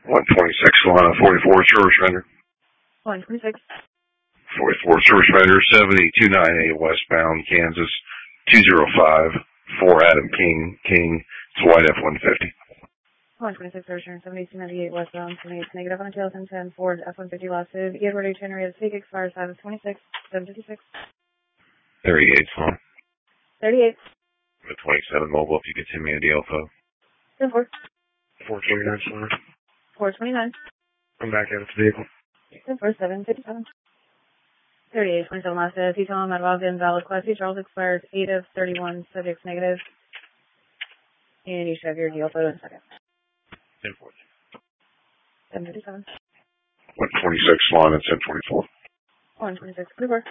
126 Solana 44 service render. 126. 44 service render 7298 westbound Kansas 205 4 Adam King it's white F-150. 126 service render 7298 westbound 28 negative on the tail 1010 Ford F-150 last move. Edward itinerary of Seek expires 5/26 756. 38 Solana. 38. 27 mobile if you could send me a DLFO. 10-4. 429 Solana. 429. I'm back out of the vehicle. 10-4 757. 38 27 last move. T-Tone Metabolic invalid class C Charles expires 8/31 subjects negative. And you should have your deal photo in a second. 10-4. 757. 126 Solana and 1024. 126 24.